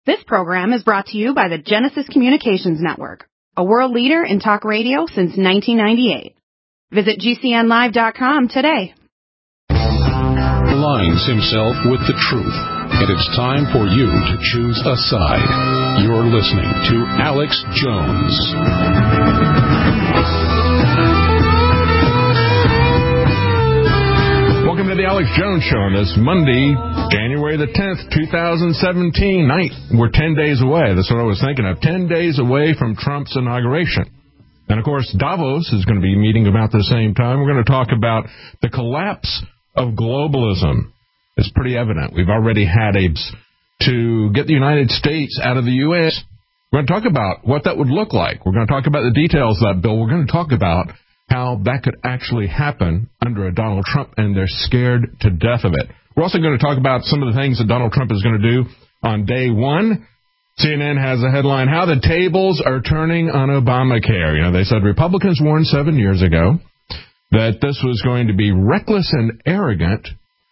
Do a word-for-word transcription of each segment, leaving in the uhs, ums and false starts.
This program is brought to you by the Genesis Communications Network, a world leader in talk radio since nineteen ninety-eight. Visit G C N live dot com today. Aligns himself with the truth, and it's time for you to choose a side. You're listening to Alex Jones. Welcome to the Alex Jones Show on this Monday, January the tenth, twenty seventeen night. We're ten days away. That's what I was thinking of. ten days away from Trump's inauguration. And, of course, Davos is going to be meeting about the same time. We're going to talk about the collapse of globalism. It's pretty evident. We've already had a to get the United States out of the U S. We're going to talk about what that would look like. We're going to talk about the details of that bill. We're going to talk about how that could actually happen under a Donald Trump, and they're scared to death of it. We're also going to talk about some of the things that Donald Trump is going to do on day one. C N N has a headline, How the Tables Are Turning on Obamacare. You know, they said Republicans warned seven years ago that this was going to be reckless and arrogant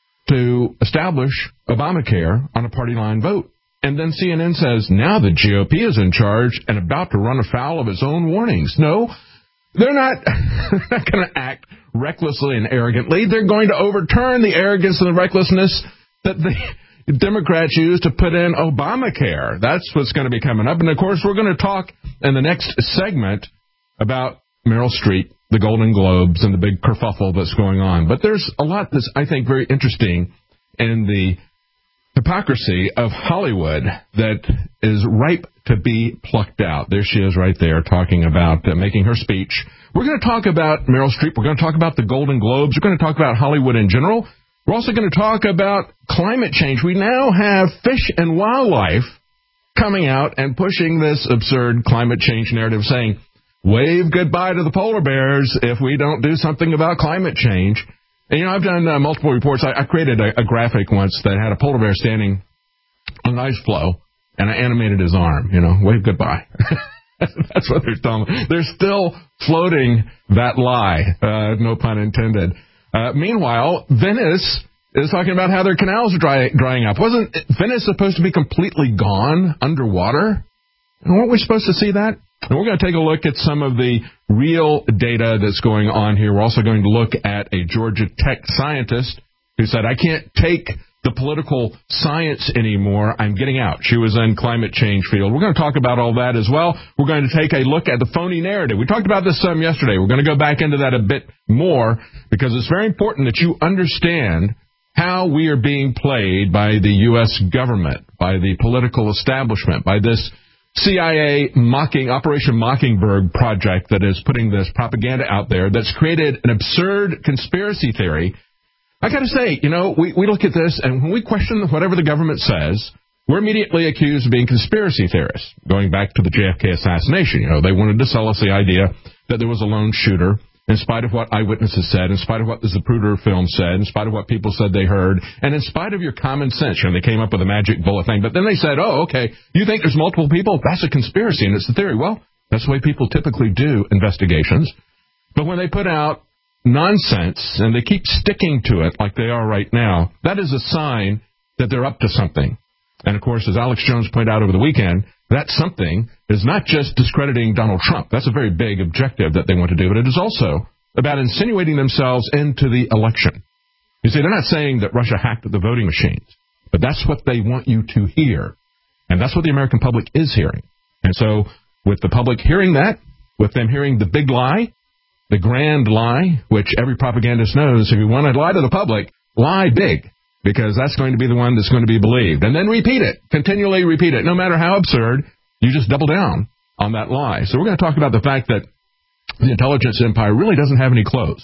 to establish Obamacare on a party line vote. And then C N N says, now the G O P is in charge and about to run afoul of its own warnings. No, they're not, not going to act recklessly and arrogantly. They're going to overturn the arrogance and the recklessness that the Democrats used to put in Obamacare. That's what's going to be coming up. And, of course, we're going to talk in the next segment about Meryl Streep, the Golden Globes, and the big kerfuffle that's going on. But there's a lot that's, I think, very interesting in the hypocrisy of Hollywood that is ripe to be plucked out. There she is right there talking about uh, making her speech. We're going to talk about Meryl Streep. We're going to talk about the Golden Globes. We're going to talk about Hollywood in general. We're also going to talk about climate change. We now have Fish and Wildlife coming out and pushing this absurd climate change narrative, saying, wave goodbye to the polar bears if we don't do something about climate change. And, you know, I've done uh, multiple reports. I, I created a, a graphic once that had a polar bear standing on an ice floe, and I animated his arm, you know, wave goodbye. That's what they're telling me. They're still floating that lie, uh, no pun intended. Uh, meanwhile, Venice is talking about how their canals are dry, drying up. Wasn't Venice supposed to be completely gone underwater? And weren't we supposed to see that? And we're going to take a look at some of the real data that's going on here. We're also going to look at a Georgia Tech scientist who said, I can't take the political science anymore. I'm getting out. She was in climate change field. We're going to talk about all that as well. We're going to take a look at the phony narrative. We talked about this some yesterday. We're going to go back into that a bit more because it's very important that you understand how we are being played by the U S government, by the political establishment, by this C I A mocking Operation Mockingbird project that is putting this propaganda out there that's created an absurd conspiracy theory. I got to say, you know, we, we look at this, and when we question whatever the government says, we're immediately accused of being conspiracy theorists, going back to the J F K assassination. You know, they wanted to sell us the idea that there was a lone shooter, in spite of what eyewitnesses said, in spite of what the Zapruder film said, in spite of what people said they heard, and in spite of your common sense. You know, they came up with a magic bullet thing. But then they said, oh, okay, you think there's multiple people? That's a conspiracy, and it's the theory. Well, that's the way people typically do investigations. But when they put out nonsense, and they keep sticking to it like they are right now, that is a sign that they're up to something. And, of course, as Alex Jones pointed out over the weekend, that something is not just discrediting Donald Trump. That's a very big objective that they want to do, but it is also about insinuating themselves into the election. You see, they're not saying that Russia hacked the voting machines, but that's what they want you to hear. And that's what the American public is hearing. And so with the public hearing that, with them hearing the big lie, the grand lie, which every propagandist knows, if you want to lie to the public, lie big, because that's going to be the one that's going to be believed. And then repeat it, continually repeat it. No matter how absurd, you just double down on that lie. So we're going to talk about the fact that the intelligence empire really doesn't have any clothes.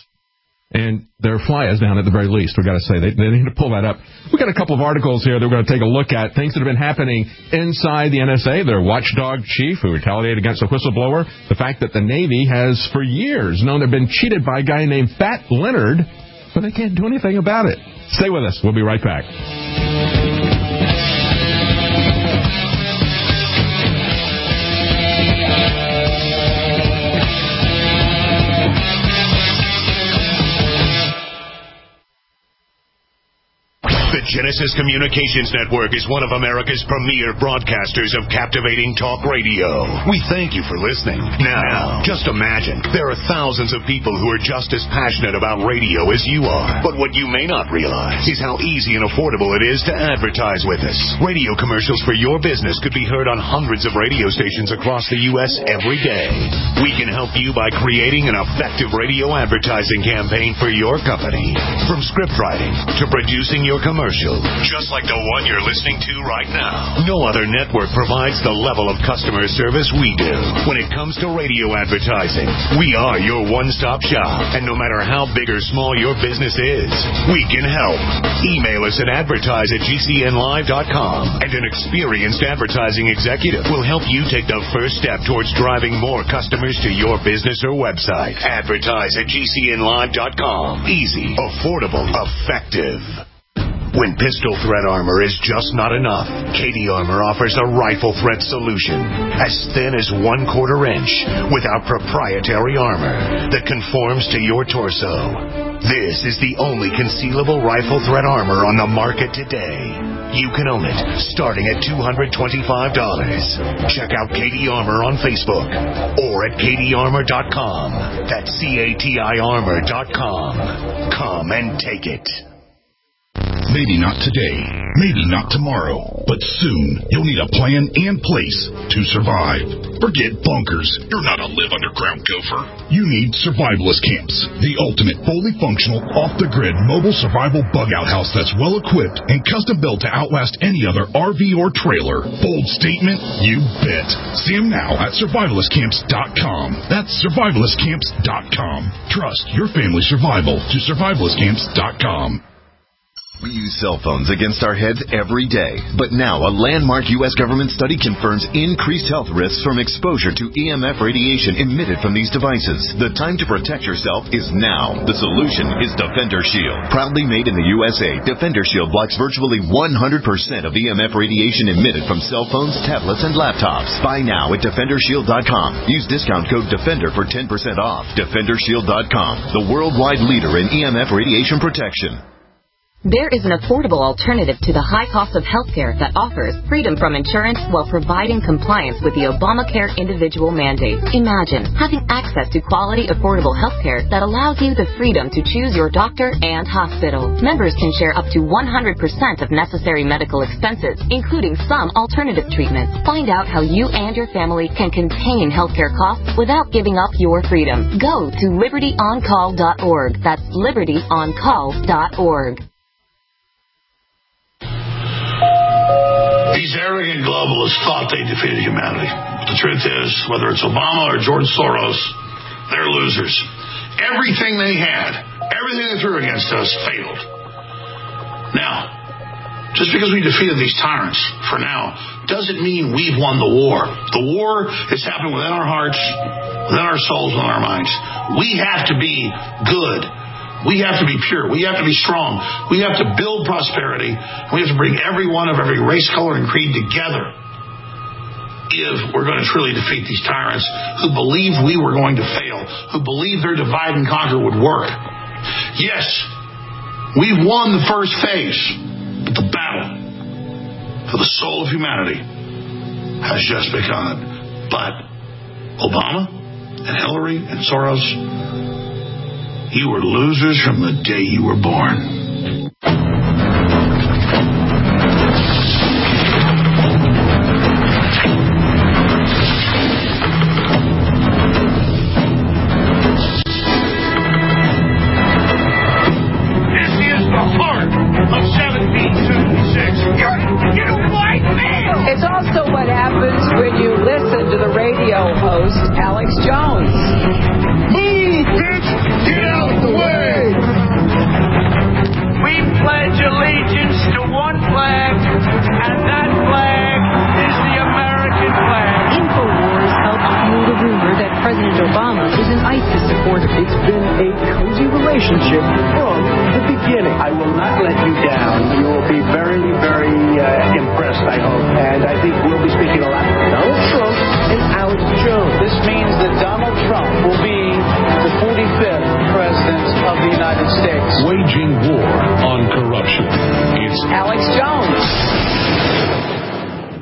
And their fly is down at the very least. We've got to say, they, they need to pull that up. We've got a couple of articles here that we're going to take a look at, things that have been happening inside the N S A. Their watchdog chief who retaliated against a whistleblower. The fact that the Navy has for years known they've been cheated by a guy named Fat Leonard, but they can't do anything about it. Stay with us. We'll be right back. The Genesis Communications Network is one of America's premier broadcasters of captivating talk radio. We thank you for listening. Now, just imagine, there are thousands of people who are just as passionate about radio as you are. But what you may not realize is how easy and affordable it is to advertise with us. Radio commercials for your business could be heard on hundreds of radio stations across the U S every day. We can help you by creating an effective radio advertising campaign for your company. From script writing to producing your commercial, just like the one you're listening to right now. No other network provides the level of customer service we do. When it comes to radio advertising, we are your one-stop shop. And no matter how big or small your business is, we can help. Email us at advertise at G C N live dot com, and an experienced advertising executive will help you take the first step towards driving more customers to your business or website. Advertise at G C N live dot com. Easy, affordable, effective. When pistol thread armor is just not enough, K D Armor offers a rifle thread solution as thin as one quarter inch with our proprietary armor that conforms to your torso. This is the only concealable rifle thread armor on the market today. You can own it starting at two hundred twenty-five dollars. Check out K D Armor on Facebook or at K D armor dot com. That's C A T I armor dot com. Come and take it. Maybe not today, maybe not tomorrow, but soon you'll need a plan and place to survive. Forget bunkers. You're not a live underground gopher. You need survivalist camps, the ultimate fully functional, off-the-grid mobile survival bug-out house that's well-equipped and custom-built to outlast any other R V or trailer. Bold statement? You bet. See them now at survivalist camps dot com. That's survivalist camps dot com. Trust your family's survival to survivalist camps dot com. We use cell phones against our heads every day, but now a landmark U S government study confirms increased health risks from exposure to E M F radiation emitted from these devices. The time to protect yourself is now. The solution is Defender Shield. Proudly made in the U S A, Defender Shield blocks virtually one hundred percent of E M F radiation emitted from cell phones, tablets, and laptops. Buy now at defender shield dot com. Use discount code DEFENDER for ten percent off. defender shield dot com, the worldwide leader in E M F radiation protection. There is an affordable alternative to the high cost of healthcare that offers freedom from insurance while providing compliance with the Obamacare individual mandate. Imagine having access to quality, affordable healthcare that allows you the freedom to choose your doctor and hospital. Members can share up to one hundred percent of necessary medical expenses, including some alternative treatments. Find out how you and your family can contain healthcare costs without giving up your freedom. Go to liberty on call dot org. That's liberty on call dot org. These arrogant globalists thought they defeated humanity. The truth is, whether it's Obama or George Soros, they're losers. Everything they had, everything they threw against us failed. Now, just because we defeated these tyrants for now doesn't mean we've won the war. The war is happening within our hearts, within our souls, within our minds. We have to be good. We have to be pure. We have to be strong. We have to build prosperity. We have to bring everyone of every race, color, and creed together if we're going to truly defeat these tyrants who believed we were going to fail, who believed their divide and conquer would work. Yes, we've won the first phase, but the battle for the soul of humanity has just begun. But Obama and Hillary and Soros, you were losers from the day you were born. This is the heart of seventeen seventy-six. You're, you're white male. It's also what happens when you listen to the radio host, Alex Jones. Move, bitch! Get out of the way!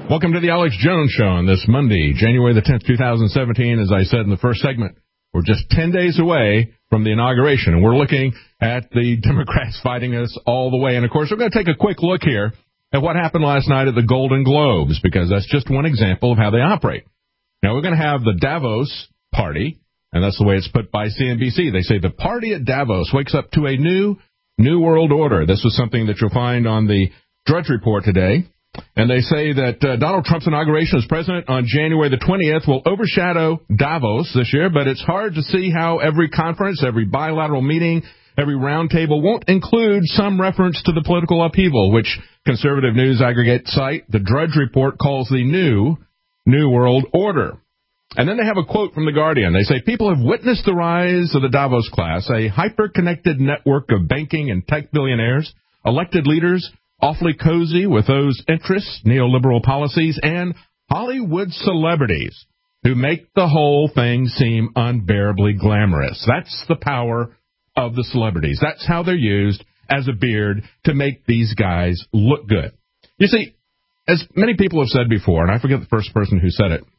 Welcome to the Alex Jones Show on this Monday, January the tenth, twenty seventeen. As I said in the first segment, we're just ten days away from the inauguration, and we're looking at the Democrats fighting us all the way. And, of course, we're going to take a quick look here at what happened last night at the Golden Globes, because that's just one example of how they operate. Now, we're going to have the Davos party, and that's the way it's put by C N B C. They say the party at Davos wakes up to a new, new world order. This was something that you'll find on the Drudge Report today. And they say that uh, Donald Trump's inauguration as president on January the twentieth will overshadow Davos this year, but it's hard to see how every conference, every bilateral meeting, every roundtable won't include some reference to the political upheaval, which conservative news aggregate site The Drudge Report calls the new New World Order. And then they have a quote from The Guardian. They say, people have witnessed the rise of the Davos class, a hyper-connected network of banking and tech billionaires, elected leaders, awfully cozy with those interests, neoliberal policies, and Hollywood celebrities who make the whole thing seem unbearably glamorous. That's the power of the celebrities. That's how they're used as a beard to make these guys look good. You see, as many people have said before, and I forget the first person who said it,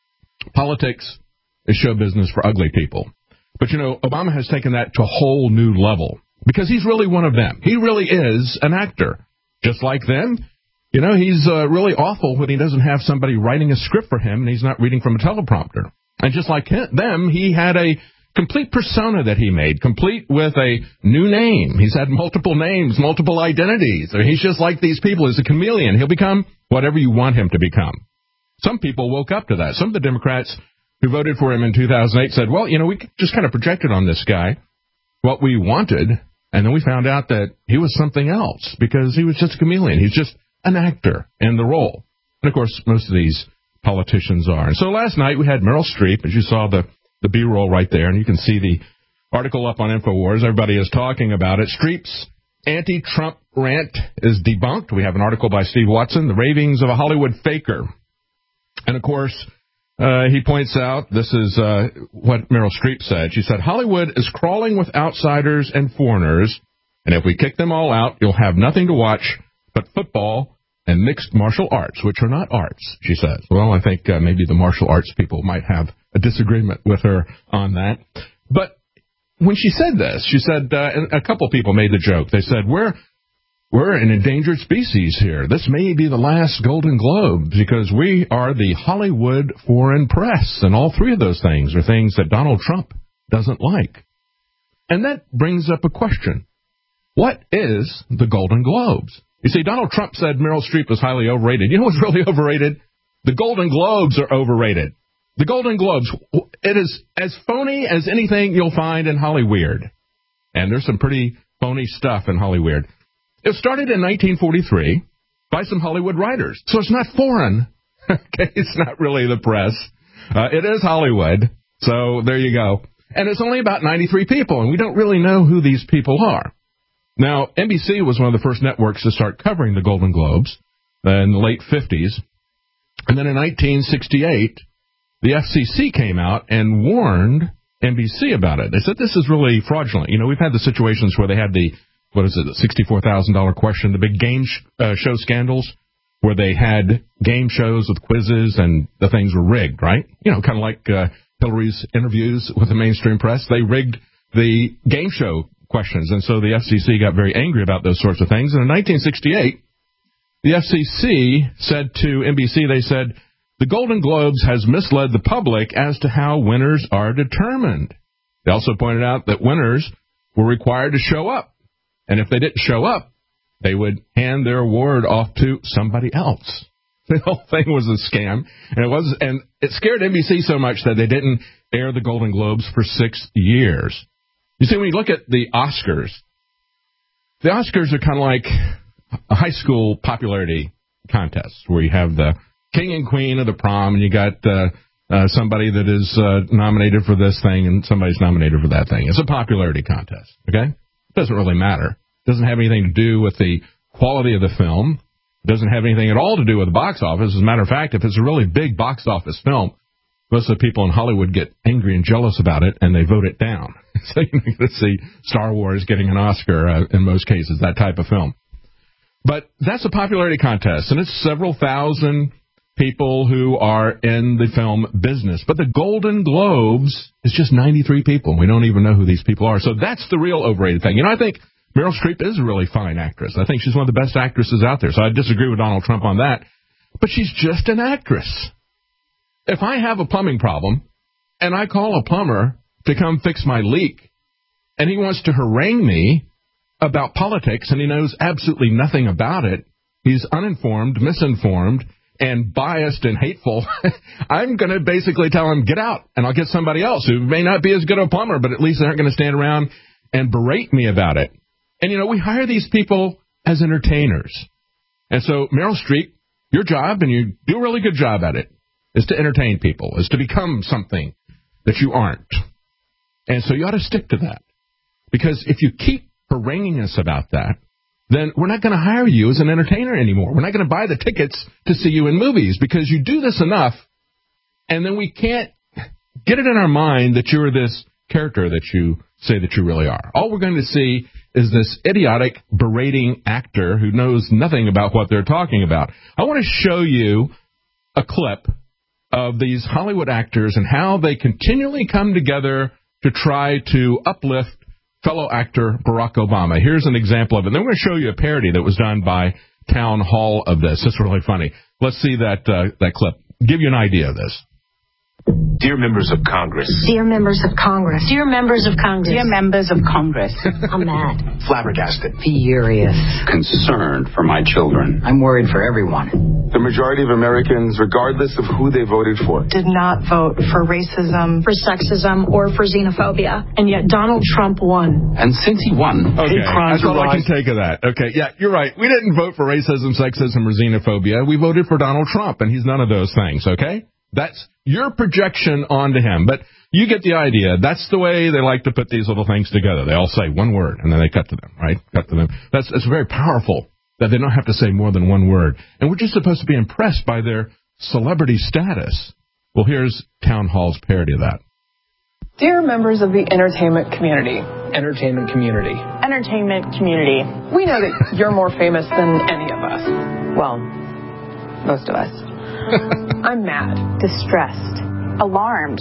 politics is show business for ugly people. But, you know, Obama has taken that to a whole new level because he's really one of them. He really is an actor. Just like them, you know, he's uh, really awful when he doesn't have somebody writing a script for him and he's not reading from a teleprompter. And just like him, them, he had a complete persona that he made, complete with a new name. He's had multiple names, multiple identities. He's just like these people. He's a chameleon. He'll become whatever you want him to become. Some people woke up to that. Some of the Democrats who voted for him in two thousand eight said, well, you know, we just kind of projected on this guy what we wanted. And then we found out that he was something else because he was just a chameleon. He's just an actor in the role. And, of course, most of these politicians are. And so last night we had Meryl Streep, as you saw the, the B-roll right there, and you can see the article up on InfoWars. Everybody is talking about it. Streep's anti-Trump rant is debunked. We have an article by Steve Watson, The Ravings of a Hollywood Faker. And, of course, Uh, he points out, this is uh, what Meryl Streep said. She said, Hollywood is crawling with outsiders and foreigners, and if we kick them all out, you'll have nothing to watch but football and mixed martial arts, which are not arts, she says. Well, I think uh, maybe the martial arts people might have a disagreement with her on that. But when she said this, she said, uh, and a couple people made the joke. They said, we're We're an endangered species here. This may be the last Golden Globe because we are the Hollywood foreign press, and all three of those things are things that Donald Trump doesn't like. And that brings up a question. What is the Golden Globes? You see, Donald Trump said Meryl Streep was highly overrated. You know what's really overrated? The Golden Globes are overrated. The Golden Globes, it is as phony as anything you'll find in Hollyweird. And there's some pretty phony stuff in Hollyweird. It started in nineteen forty-three by some Hollywood writers, so it's not foreign. Okay, it's not really the press. Uh, it is Hollywood, so there you go. And it's only about ninety-three people, and we don't really know who these people are. Now, N B C was one of the first networks to start covering the Golden Globes in the late fifties. And then in nineteen sixty-eight, the F C C came out and warned N B C about it. They said this is really fraudulent. You know, we've had the situations where they had the what is it, the sixty-four thousand dollars question, the big game sh- uh, show scandals where they had game shows with quizzes and the things were rigged, right? You know, kind of like uh, Hillary's interviews with the mainstream press. They rigged the game show questions, and so the F C C got very angry about those sorts of things. And in nineteen sixty-eight, the F C C said to N B C, they said, the Golden Globes has misled the public as to how winners are determined. They also pointed out that winners were required to show up. And if they didn't show up, they would hand their award off to somebody else. The whole thing was a scam, and it was, and it scared N B C so much that they didn't air the Golden Globes for six years. You see, when you look at the Oscars, the Oscars are kind of like a high school popularity contest where you have the king and queen of the prom, and you got uh, uh, somebody that is uh, nominated for this thing, and somebody's nominated for that thing. It's a popularity contest, okay? It doesn't really matter. It doesn't have anything to do with the quality of the film. It doesn't have anything at all to do with the box office. As a matter of fact, if it's a really big box office film, most of the people in Hollywood get angry and jealous about it, and they vote it down. So you're going to see Star Wars getting an Oscar uh, in most cases, that type of film. But that's a popularity contest, and it's several thousand people who are in the film business. But the Golden Globes is just ninety-three people. We don't even know who these people are. So that's the real overrated thing. You know, I think Meryl Streep is a really fine actress. I think she's one of the best actresses out there. So I disagree with Donald Trump on that. But she's just an actress. If I have a plumbing problem and I call a plumber to come fix my leak and he wants to harangue me about politics and he knows absolutely nothing about it, he's uninformed, misinformed, and biased and hateful, I'm going to basically tell him, get out, and I'll get somebody else who may not be as good a plumber, but at least they aren't going to stand around and berate me about it. And, you know, we hire these people as entertainers. And so, Meryl Streep, your job, and you do a really good job at it, is to entertain people, is to become something that you aren't. And so you ought to stick to that. Because if you keep haranguing us about that, then we're not going to hire you as an entertainer anymore. We're not going to buy the tickets to see you in movies because you do this enough, and then we can't get it in our mind that you're this character that you say that you really are. All we're going to see is this idiotic, berating actor who knows nothing about what they're talking about. I want to show you a clip of these Hollywood actors and how they continually come together to try to uplift fellow actor Barack Obama. Here's an example of it. Then we're going to show you a parody that was done by Town Hall of this. It's really funny. Let's see that uh, that clip. Give you an idea of this. Dear members of Congress. Dear members of Congress. Dear members of Congress. Dear members of Congress. I'm mad. Flabbergasted. Furious. Concerned for my children. I'm worried for everyone. The majority of Americans, regardless of who they voted for, did not vote for racism, for sexism, or for xenophobia. And yet Donald Trump won. And since he won, okay, crimes that's all rise. I can take of that. Okay, yeah, you're right. We didn't vote for racism, sexism, or xenophobia. We voted for Donald Trump, and he's none of those things, okay? That's your projection onto him. But you get the idea. That's the way they like to put these little things together. They all say one word, and then they cut to them, right? Cut to them. That's, that's very powerful, that they don't have to say more than one word. And we're just supposed to be impressed by their celebrity status. Well, here's Town Hall's parody of that. Dear members of the entertainment community. Entertainment community. Entertainment community. We know that you're more famous than any of us. Well, most of us. I'm mad. Distressed. Alarmed.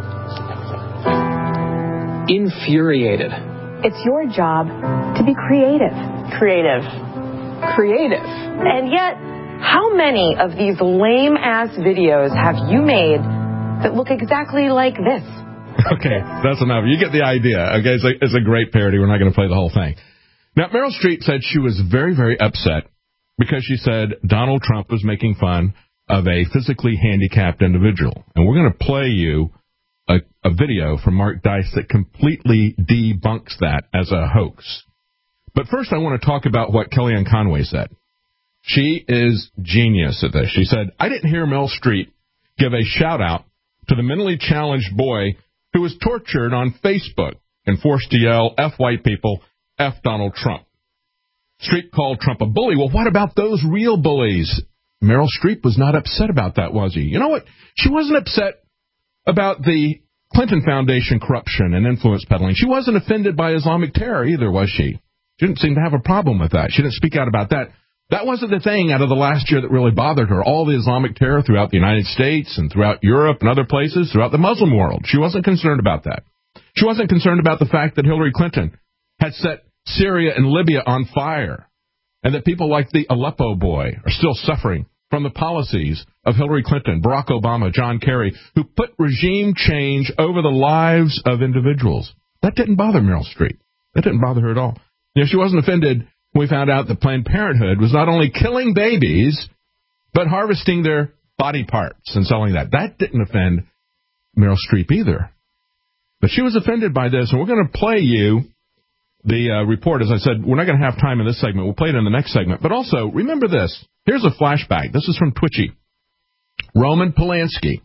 Infuriated. It's your job to be creative. Creative. Creative. And yet, how many of these lame-ass videos have you made that look exactly like this? Okay, that's enough. You get the idea. Okay, it's a, it's a great parody. We're not going to play the whole thing. Now, Meryl Streep said she was very, very upset because she said Donald Trump was making fun of a physically handicapped individual. And we're going to play you a, a video from Mark Dice that completely debunks that as a hoax. But first, I want to talk about what Kellyanne Conway said. She is genius at this. She said, I didn't hear Meryl Streep give a shout-out to the mentally challenged boy who was tortured on Facebook and forced to yell, F white people, F Donald Trump. Streep called Trump a bully. Well, what about those real bullies? Meryl Streep was not upset about that, was he? You know what? She wasn't upset about the Clinton Foundation corruption and influence peddling. She wasn't offended by Islamic terror either, was she? She didn't seem to have a problem with that. She didn't speak out about that. That wasn't the thing out of the last year that really bothered her. All the Islamic terror throughout the United States and throughout Europe and other places, throughout the Muslim world. She wasn't concerned about that. She wasn't concerned about the fact that Hillary Clinton had set Syria and Libya on fire, and that people like the Aleppo boy are still suffering from the policies of Hillary Clinton, Barack Obama, John Kerry, who put regime change over the lives of individuals. That didn't bother Meryl Streep. That didn't bother her at all. You know, she wasn't offended when we found out that Planned Parenthood was not only killing babies, but harvesting their body parts and selling that. That didn't offend Meryl Streep either. But she was offended by this, and we're going to play you the uh, report. As I said, we're not going to have time in this segment. We'll play it in the next segment. But also, remember this. Here's a flashback. This is from Twitchy. Roman Polanski,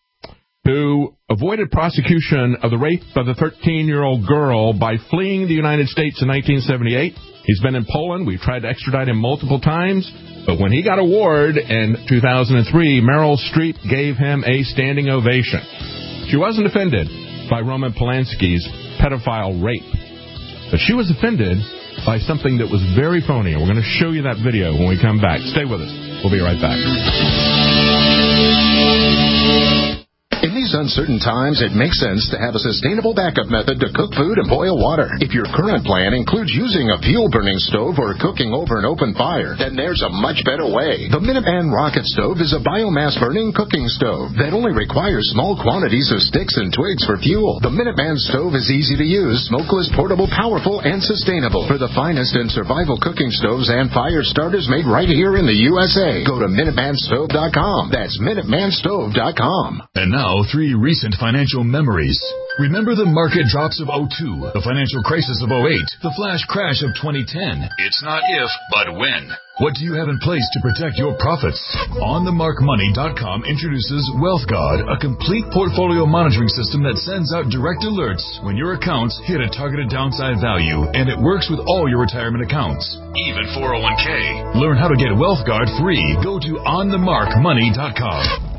who avoided prosecution of the rape of the thirteen-year-old girl by fleeing the United States in nineteen seventy-eight. He's been in Poland. We've tried to extradite him multiple times. But when he got a ward in two thousand three, Meryl Streep gave him a standing ovation. She wasn't offended by Roman Polanski's pedophile rape. But she was offended by something that was very phony. And we're going to show you that video when we come back. Stay with us. We'll be right back. uncertain times, it makes sense to have a sustainable backup method to cook food and boil water. If your current plan includes using a fuel-burning stove or cooking over an open fire, then there's a much better way. The Minuteman Rocket Stove is a biomass-burning cooking stove that only requires small quantities of sticks and twigs for fuel. The Minuteman Stove is easy to use, smokeless, portable, powerful, and sustainable. For the finest in survival cooking stoves and fire starters made right here in the U S A, go to Minuteman Stove dot com. That's Minuteman Stove dot com. And now, three recent financial memories. Remember the market drops of oh two, the financial crisis of oh eight, the flash crash of twenty ten. It's not if, but when. What do you have in place to protect your profits? On the mark money dot com introduces Wealth God, a complete portfolio monitoring system that sends out direct alerts when your accounts hit a targeted downside value, and it works with all your retirement accounts, even four oh one k. Learn how to get Wealth Guard free. Go to on the mark money dot com.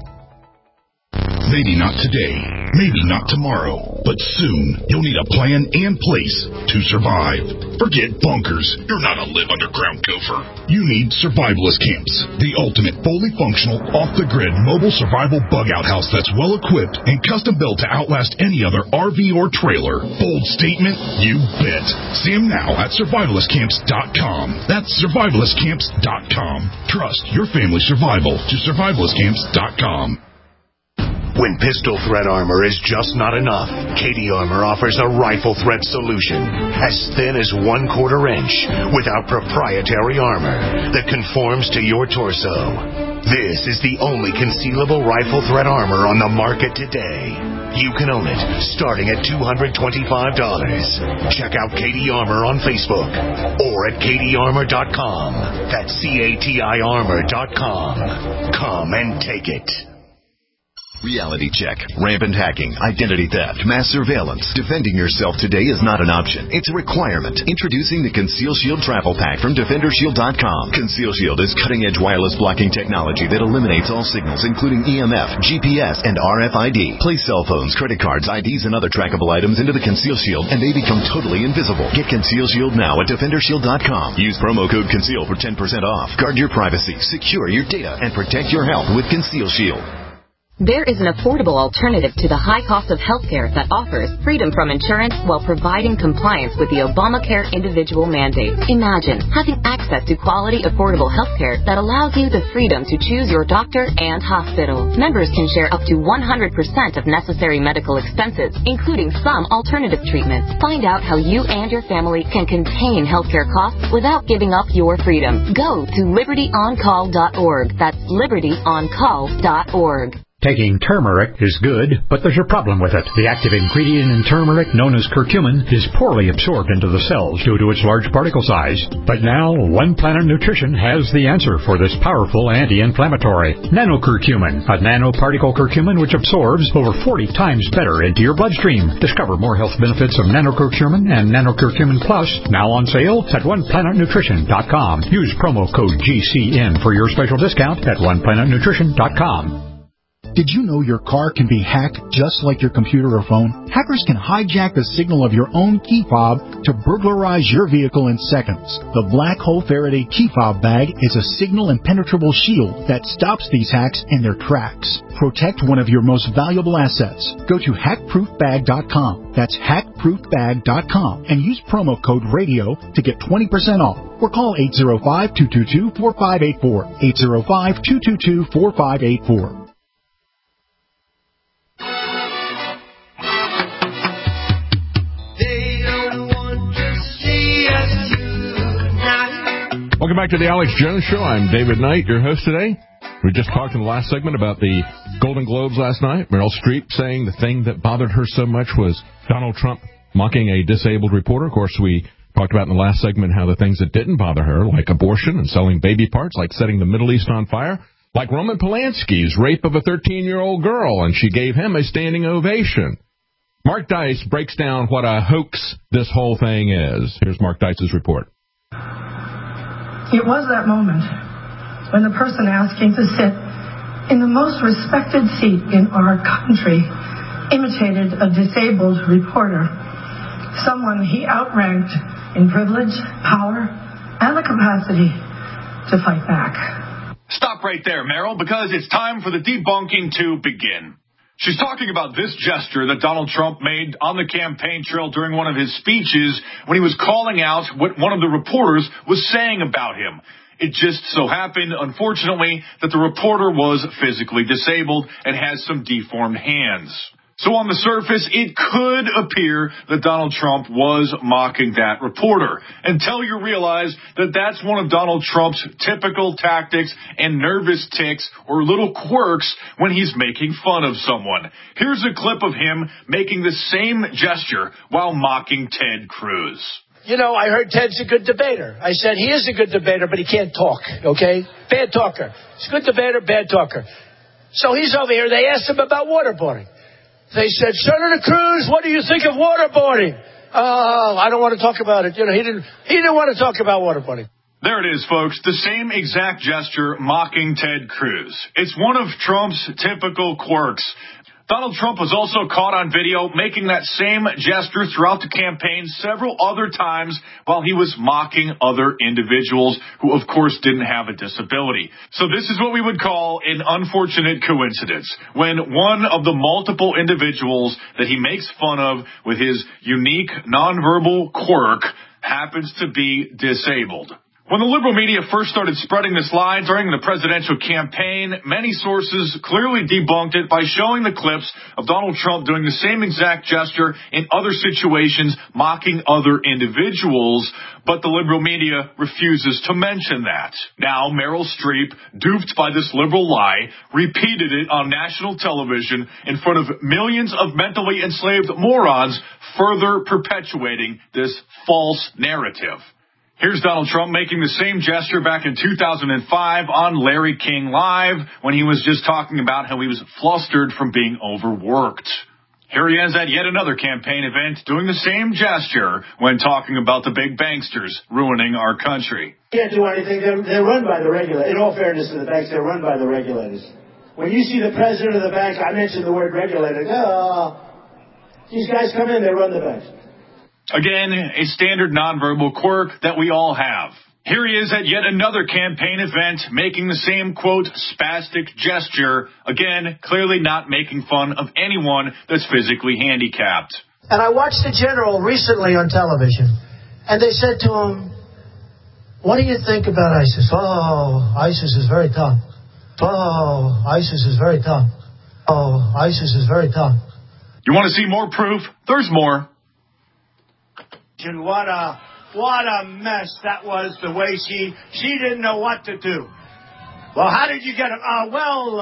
Maybe not today, maybe not tomorrow, but soon you'll need a plan and place to survive. Forget bunkers. You're not a live underground gopher. You need survivalist camps, the ultimate fully functional, off-the-grid mobile survival bug-out house that's well-equipped and custom-built to outlast any other R V or trailer. Bold statement? You bet. See them now at survivalist camps dot com. That's survivalist camps dot com. Trust your family's survival to survivalist camps dot com. When pistol threat armor is just not enough, K D Armor offers a rifle threat solution as thin as one quarter inch with our proprietary armor that conforms to your torso. This is the only concealable rifle threat armor on the market today. You can own it starting at two hundred twenty-five dollars. Check out K D Armor on Facebook or at K D armor dot com. That's C A T I armor dot com. Come and take it. Reality check, rampant hacking, identity theft, mass surveillance. Defending yourself today is not an option. It's a requirement. Introducing the Conceal Shield Travel Pack from Defender Shield dot com. Conceal Shield is cutting-edge wireless blocking technology that eliminates all signals, including E M F, G P S, and R F I D. Place cell phones, credit cards, I Ds, and other trackable items into the Conceal Shield, and they become totally invisible. Get Conceal Shield now at Defender Shield dot com. Use promo code CONCEAL for ten percent off. Guard your privacy, secure your data, and protect your health with Conceal Shield. There is an affordable alternative to the high cost of healthcare that offers freedom from insurance while providing compliance with the Obamacare individual mandate. Imagine having access to quality, affordable healthcare that allows you the freedom to choose your doctor and hospital. Members can share up to one hundred percent of necessary medical expenses, including some alternative treatments. Find out how you and your family can contain healthcare costs without giving up your freedom. Go to liberty on call dot org. That's liberty on call dot org. Taking turmeric is good, but there's a problem with it. The active ingredient in turmeric, known as curcumin, is poorly absorbed into the cells due to its large particle size. But now, One Planet Nutrition has the answer for this powerful anti-inflammatory. Nanocurcumin, a nanoparticle curcumin which absorbs over forty times better into your bloodstream. Discover more health benefits of nanocurcumin and nanocurcumin plus, now on sale at one planet nutrition dot com. Use promo code G C N for your special discount at one planet nutrition dot com. Did you know your car can be hacked just like your computer or phone? Hackers can hijack the signal of your own key fob to burglarize your vehicle in seconds. The Black Hole Faraday key fob bag is a signal impenetrable shield that stops these hacks in their tracks. Protect one of your most valuable assets. Go to hack proof bag dot com. That's hack proof bag dot com and use promo code RADIO to get twenty percent off. Or call eight zero five, two two two, four five eight four. eight zero five, two two two, four five eight four. Welcome back to the Alex Jones Show. I'm David Knight, your host today. We just talked in the last segment about the Golden Globes last night. Meryl Streep saying the thing that bothered her so much was Donald Trump mocking a disabled reporter. Of course, we talked about in the last segment how the things that didn't bother her, like abortion and selling baby parts, like setting the Middle East on fire, like Roman Polanski's rape of a thirteen-year-old girl, and she gave him a standing ovation. Mark Dice breaks down what a hoax this whole thing is. Here's Mark Dice's report. It was that moment when the person asking to sit in the most respected seat in our country imitated a disabled reporter, someone he outranked in privilege, power, and the capacity to fight back. Stop right there, Meryl, because it's time for the debunking to begin. She's talking about this gesture that Donald Trump made on the campaign trail during one of his speeches when he was calling out what one of the reporters was saying about him. It just so happened, unfortunately, that the reporter was physically disabled and has some deformed hands. So on the surface, it could appear that Donald Trump was mocking that reporter, until you realize that that's one of Donald Trump's typical tactics and nervous tics or little quirks when he's making fun of someone. Here's a clip of him making the same gesture while mocking Ted Cruz. You know, I heard Ted's a good debater. I said he is a good debater, but he can't talk, okay? Bad talker. He's a good debater, bad talker. So he's over here. They asked him about waterboarding. They said, Senator Cruz, what do you think of waterboarding? Oh, I don't want to talk about it. You know, he didn't, he didn't want to talk about waterboarding. There it is, folks. The same exact gesture mocking Ted Cruz. It's one of Trump's typical quirks. Donald Trump was also caught on video making that same gesture throughout the campaign several other times while he was mocking other individuals who, of course, didn't have a disability. So this is what we would call an unfortunate coincidence, when one of the multiple individuals that he makes fun of with his unique nonverbal quirk happens to be disabled. When the liberal media first started spreading this lie during the presidential campaign, many sources clearly debunked it by showing the clips of Donald Trump doing the same exact gesture in other situations, mocking other individuals, but the liberal media refuses to mention that. Now, Meryl Streep, duped by this liberal lie, repeated it on national television in front of millions of mentally enslaved morons, further perpetuating this false narrative. Here's Donald Trump making the same gesture back in two thousand five on Larry King Live when he was just talking about how he was flustered from being overworked. Here he is at yet another campaign event doing the same gesture when talking about the big banksters ruining our country. Can't do anything. They're, they're run by the regulators. In all fairness to the banks, they're run by the regulators. When you see the president of the bank, I mentioned the word regulator. Oh, these guys come in, they run the banks. Again, a standard nonverbal quirk that we all have. Here he is at yet another campaign event making the same, quote, spastic gesture. Again, clearly not making fun of anyone that's physically handicapped. And I watched the general recently on television, and they said to him, what do you think about ISIS? Oh, ISIS is very tough. Oh, ISIS is very tough. Oh, ISIS is very tough. You want to see more proof? There's more. And what a what a mess that was, the way she she didn't know what to do. Well, how did you get it? Uh, well,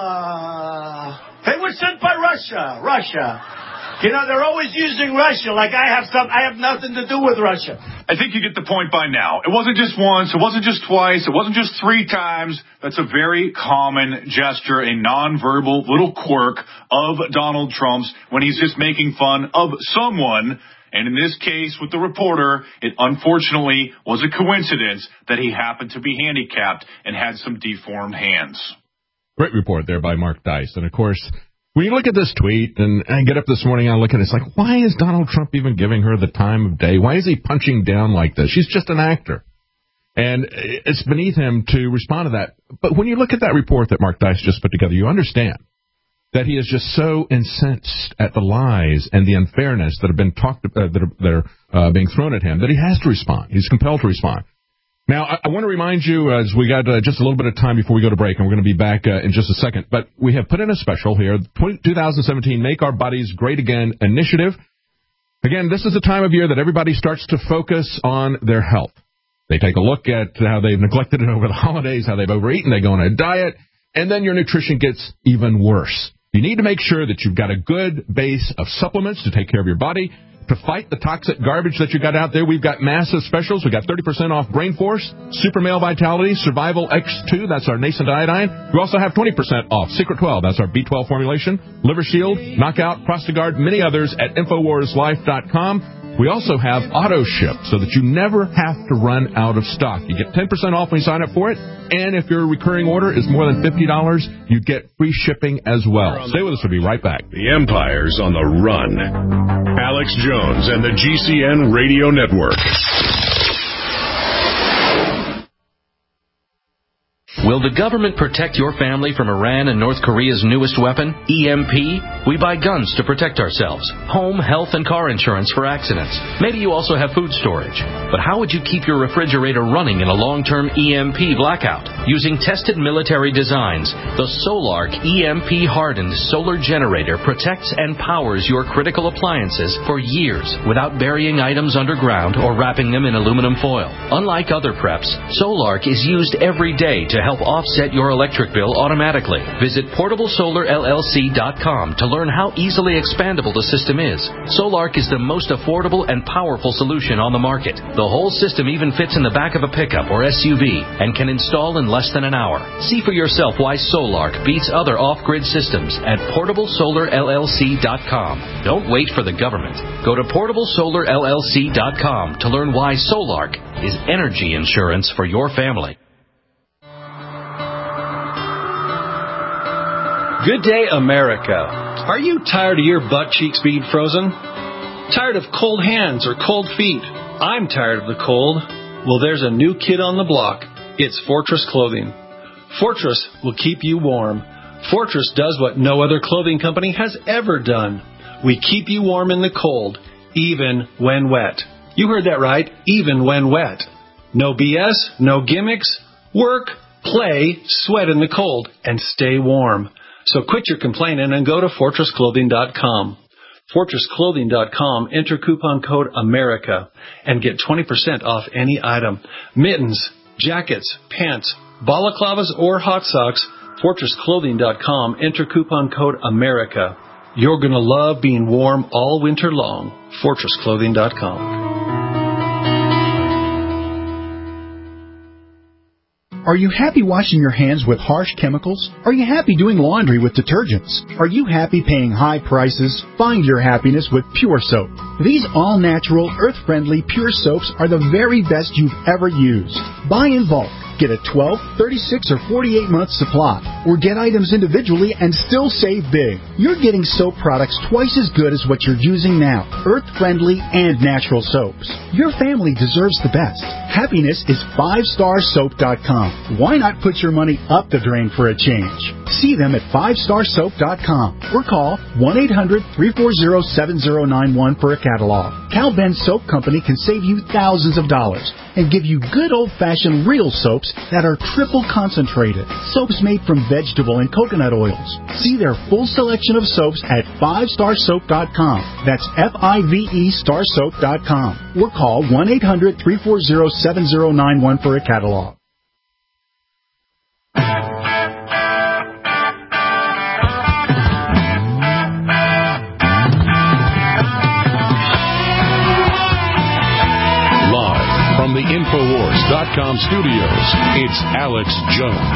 uh, they were sent by Russia. Russia. You know, they're always using Russia like I have some. I have nothing to do with Russia. I think you get the point by now. It wasn't just once. It wasn't just twice. It wasn't just three times. That's a very common gesture, a nonverbal little quirk of Donald Trump's when he's just making fun of someone. And in this case, with the reporter, it unfortunately was a coincidence that he happened to be handicapped and had some deformed hands. Great report there by Mark Dice. And, of course, when you look at this tweet, and I get up this morning and I look at it, it's like, why is Donald Trump even giving her the time of day? Why is he punching down like this? She's just an actor. And it's beneath him to respond to that. But when you look at that report that Mark Dice just put together, you understand that he is just so incensed at the lies and the unfairness that have been talked uh, that are, that are uh, being thrown at him, that he has to respond. He's compelled to respond. Now, I, I want to remind you, as we got uh, just a little bit of time before we go to break, and we're going to be back uh, in just a second, but we have put in a special here, twenty seventeen Make Our Bodies Great Again initiative. Again, this is the time of year that everybody starts to focus on their health. They take a look at how they've neglected it over the holidays, how they've overeaten, they go on a diet, and then your nutrition gets even worse. You need to make sure that you've got a good base of supplements to take care of your body. To fight the toxic garbage that you got out there, we've got massive specials. We've got thirty percent off Brain Force, Super Male Vitality, Survival X two, that's our nascent iodine. We also have twenty percent off Secret twelve, that's our B twelve formulation, Liver Shield, Knockout, Prostagard, many others at Infowars Life dot com. We also have auto ship so that you never have to run out of stock. You get ten percent off when you sign up for it, and if your recurring order is more than fifty dollars, you get free shipping as well. Stay with us. We'll be right back. The Empire's on the run. Alex Jones and the G C N Radio Network. Will the government protect your family from Iran and North Korea's newest weapon, E M P? We buy guns to protect ourselves, home, health, and car insurance for accidents. Maybe you also have food storage. But how would you keep your refrigerator running in a long-term E M P blackout? Using tested military designs, the Solark E M P-hardened solar generator protects and powers your critical appliances for years without burying items underground or wrapping them in aluminum foil. Unlike other preps, Solark is used every day to help offset your electric bill automatically. Visit portable solar L L C dot com to learn how easily expandable the system is. Solark is the most affordable and powerful solution on the market. The whole system even fits in the back of a pickup or S U V and can install in less than an hour. See for yourself why Solark beats other off-grid systems at portable solar L L C dot com. Don't wait for the government. Go to portable solar L L C dot com to learn why Solark is energy insurance for your family. Good day, America. Are you tired of your butt cheeks being frozen? Tired of cold hands or cold feet? I'm tired of the cold. Well, there's a new kid on the block. It's Fortress Clothing. Fortress will keep you warm. Fortress does what no other clothing company has ever done. We keep you warm in the cold, even when wet. You heard that right, even when wet. No B S, no gimmicks. Work, play, sweat in the cold, and stay warm. So quit your complaining and go to fortress clothing dot com. fortress clothing dot com, enter coupon code AMERICA and get twenty percent off any item. Mittens, jackets, pants, balaclavas, or hot socks, fortress clothing dot com, enter coupon code AMERICA. You're going to love being warm all winter long. fortress clothing dot com. Are you happy washing your hands with harsh chemicals? Are you happy doing laundry with detergents? Are you happy paying high prices? Find your happiness with Pure Soap. These all-natural, earth-friendly Pure Soaps are the very best you've ever used. Buy in bulk. Get a twelve, thirty-six, or forty-eight month supply, or get items individually and still save big. You're getting soap products twice as good as what you're using now, earth-friendly and natural soaps. Your family deserves the best. Happiness is five star soap dot com. Why not put your money up the drain for a change? See them at five star soap dot com or call one eight hundred, three four zero, seven zero nine one for a catalog. Cal Ben Soap Company can save you thousands of dollars and give you good old-fashioned real soaps that are triple concentrated. Soaps made from vegetable and coconut oils. See their full selection of soaps at five star soap dot com. That's F I V E star soap dot com. Or call one eight hundred, three four zero, seven zero nine one for a catalog. From the Infowars dot com studios, it's Alex Jones.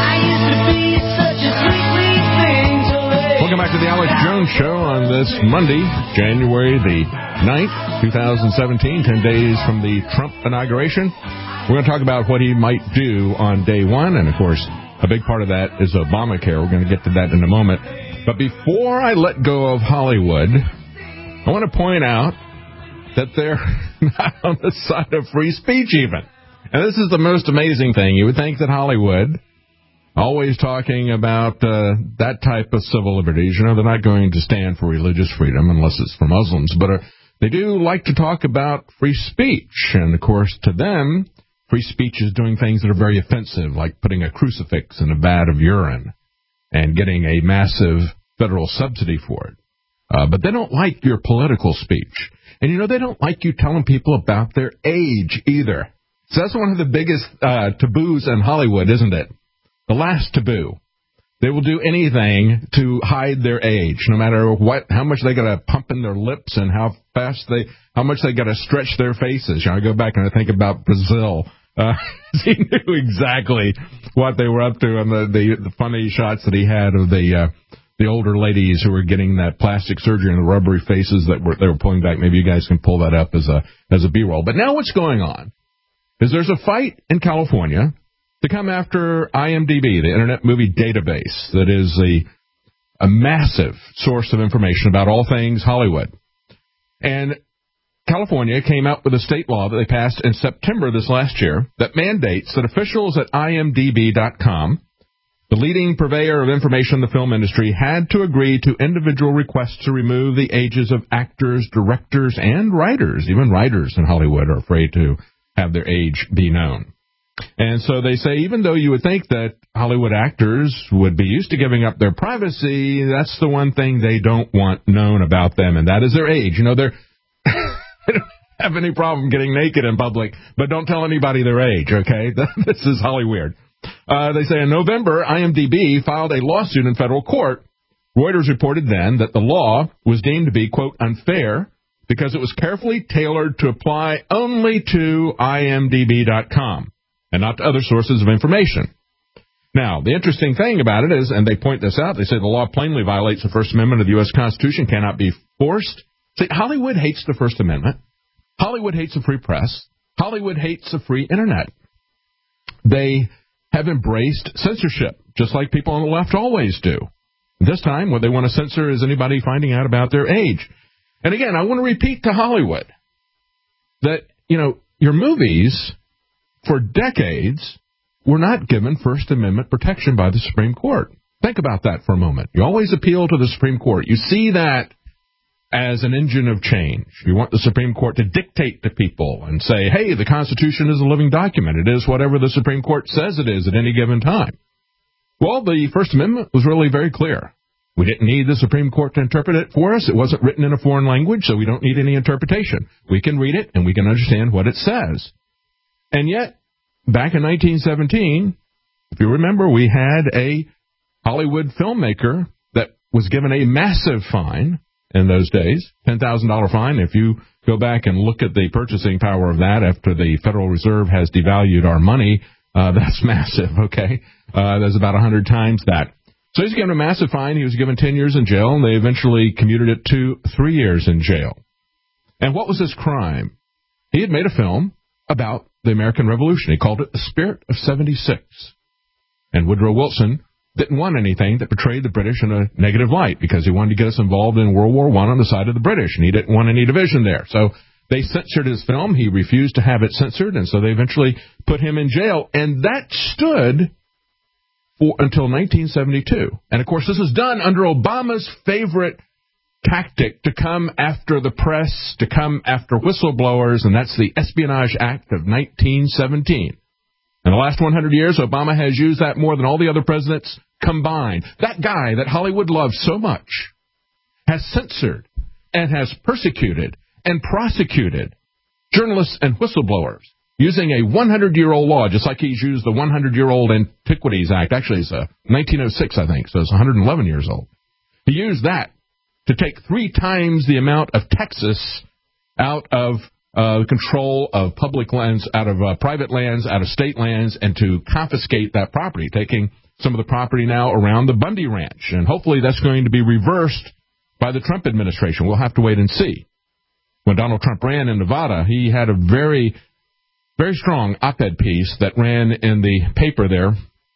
Welcome back to the Alex Jones Show on this Monday, January the ninth, twenty seventeen, ten days from the Trump inauguration. We're going to talk about what he might do on day one, and, of course, a big part of that is Obamacare. We're going to get to that in a moment. But before I let go of Hollywood, I want to point out that they're not on the side of free speech even. And this is the most amazing thing. You would think that Hollywood, always talking about uh, that type of civil liberties, you know, they're not going to stand for religious freedom unless it's for Muslims, but uh, they do like to talk about free speech. And, of course, to them, free speech is doing things that are very offensive, like putting a crucifix in a vat of urine and getting a massive federal subsidy for it. Uh, but they don't like your political speech. And, you know, they don't like you telling people about their age either. So that's one of the biggest uh, taboos in Hollywood, isn't it? The last taboo. They will do anything to hide their age, no matter what, how much they got to pump in their lips and how fast they, how much they got to stretch their faces. You know, I go back and I think about Brazil. Uh, he knew exactly what they were up to, and the, the, the funny shots that he had of the uh, the older ladies who were getting that plastic surgery and the rubbery faces that were they were pulling back. Maybe you guys can pull that up as a as a B-roll. But now what's going on is there's a fight in California to come after I M D B, the Internet Movie Database, that is a, a massive source of information about all things Hollywood. And California came out with a state law that they passed in September this last year that mandates that officials at I M D B dot com, the leading purveyor of information in the film industry, had to agree to individual requests to remove the ages of actors, directors, and writers. Even writers in Hollywood are afraid to have their age be known. And so they say, even though you would think that Hollywood actors would be used to giving up their privacy, that's the one thing they don't want known about them, and that is their age. You know, they're they don't have any problem getting naked in public, but don't tell anybody their age, okay? This is Hollywood. Uh, they say in November, I M D B filed a lawsuit in federal court. Reuters reported then that the law was deemed to be, quote, unfair because it was carefully tailored to apply only to I M D B dot com and not to other sources of information. Now, the interesting thing about it is, and they point this out, they say the law plainly violates the First Amendment of the U S Constitution, cannot be forced. See, Hollywood hates the First Amendment. Hollywood hates the free press. Hollywood hates the free Internet. They have embraced censorship, just like people on the left always do. This time, what they want to censor is anybody finding out about their age. And again, I want to repeat to Hollywood that, you know, your movies for decades were not given First Amendment protection by the Supreme Court. Think about that for a moment. You always appeal to the Supreme Court. You see that as an engine of change. You want the Supreme Court to dictate to people and say, hey, the Constitution is a living document. It is whatever the Supreme Court says it is at any given time. Well, the First Amendment was really very clear. We didn't need the Supreme Court to interpret it for us. It wasn't written in a foreign language, so we don't need any interpretation. We can read it, and we can understand what it says. And yet, back in nineteen seventeen, if you remember, we had a Hollywood filmmaker that was given a massive fine in those days, ten thousand dollars fine. If you go back and look at the purchasing power of that after the Federal Reserve has devalued our money, uh, that's massive, okay? Uh, that's about one hundred times that. So he's given a massive fine. He was given ten years in jail, and they eventually commuted it to three years in jail. And what was his crime? He had made a film about the American Revolution. He called it The Spirit of seventy-six. And Woodrow Wilson didn't want anything that portrayed the British in a negative light because he wanted to get us involved in World War One on the side of the British, and he didn't want any division there. So they censored his film. He refused to have it censored, and so they eventually put him in jail. And that stood for until nineteen seventy-two. And, of course, this is done under Obama's favorite tactic to come after the press, to come after whistleblowers, and that's the Espionage Act of nineteen seventeen. In the last one hundred years, Obama has used that more than all the other presidents combined. That guy that Hollywood loves so much has censored and has persecuted and prosecuted journalists and whistleblowers using a hundred-year-old law, just like he's used the hundred-year-old Antiquities Act. Actually, it's a nineteen oh six, I think, so it's one hundred eleven years old. He used that to take three times the amount of Texas out of Uh, control of public lands, out of uh, private lands, out of state lands, and to confiscate that property, taking some of the property now around the Bundy Ranch. And hopefully that's going to be reversed by the Trump administration. We'll have to wait and see. When Donald Trump ran in Nevada, he had a very, very strong op-ed piece that ran in the paper there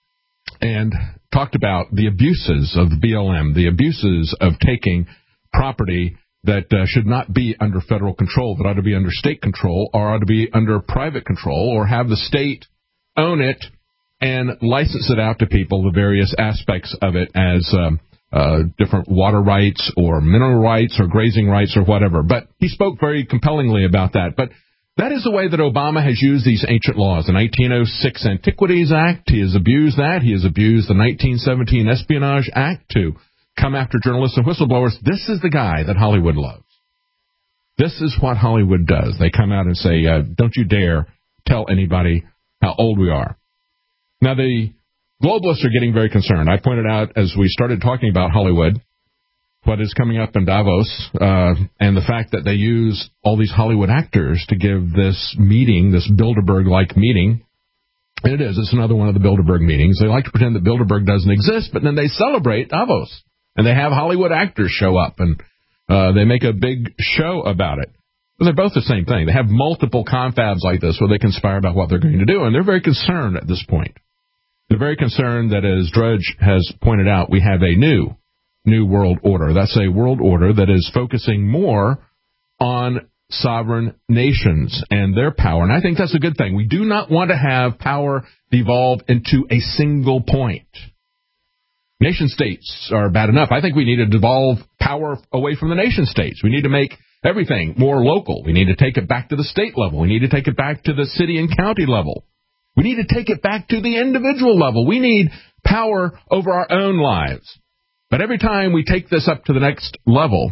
and talked about the abuses of the B L M, the abuses of taking property that uh, should not be under federal control, that ought to be under state control, or ought to be under private control, or have the state own it and license it out to people, the various aspects of it as um, uh, different water rights or mineral rights or grazing rights or whatever. But he spoke very compellingly about that. But that is the way that Obama has used these ancient laws. The nineteen oh six Antiquities Act, he has abused that. He has abused the nineteen seventeen Espionage Act to come after journalists and whistleblowers. This is the guy that Hollywood loves. This is what Hollywood does. They come out and say, uh, don't you dare tell anybody how old we are. Now, the globalists are getting very concerned. I pointed out as we started talking about Hollywood, what is coming up in Davos, uh, and the fact that they use all these Hollywood actors to give this meeting, this Bilderberg-like meeting. And it is. It's another one of the Bilderberg meetings. They like to pretend that Bilderberg doesn't exist, but then they celebrate Davos. And they have Hollywood actors show up, and uh, they make a big show about it. But they're both the same thing. They have multiple confabs like this where they conspire about what they're going to do, and they're very concerned at this point. They're very concerned that, as Drudge has pointed out, we have a new, new world order. That's a world order that is focusing more on sovereign nations and their power. And I think that's a good thing. We do not want to have power devolve into a single point. Nation states are bad enough. I think we need to devolve power away from the nation states. We need to make everything more local. We need to take it back to the state level. We need to take it back to the city and county level. We need to take it back to the individual level. We need power over our own lives. But every time we take this up to the next level,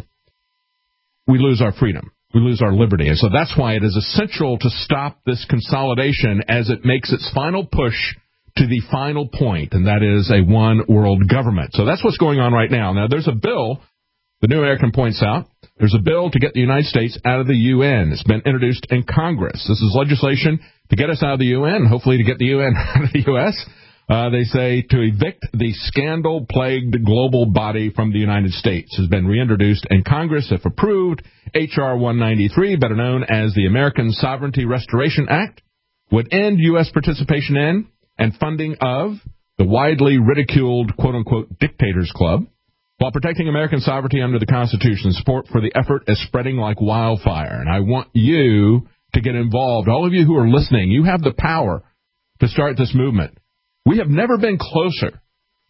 we lose our freedom. We lose our liberty. And so that's why it is essential to stop this consolidation as it makes its final push to the final point, and that is a one-world government. So that's what's going on right now. Now, there's a bill, the New American points out, there's a bill to get the United States out of the U N. It's been introduced in Congress. This is legislation to get us out of the U N, hopefully to get the U N out of the U S Uh, they say to evict the scandal-plagued global body from the United States has been reintroduced in Congress if approved. H R one ninety-three, better known as the American Sovereignty Restoration Act, would end U S participation in and funding of the widely ridiculed quote-unquote dictators club, while protecting American sovereignty under the Constitution. Support for the effort is spreading like wildfire. And I want you to get involved. All of you who are listening, you have the power to start this movement. We have never been closer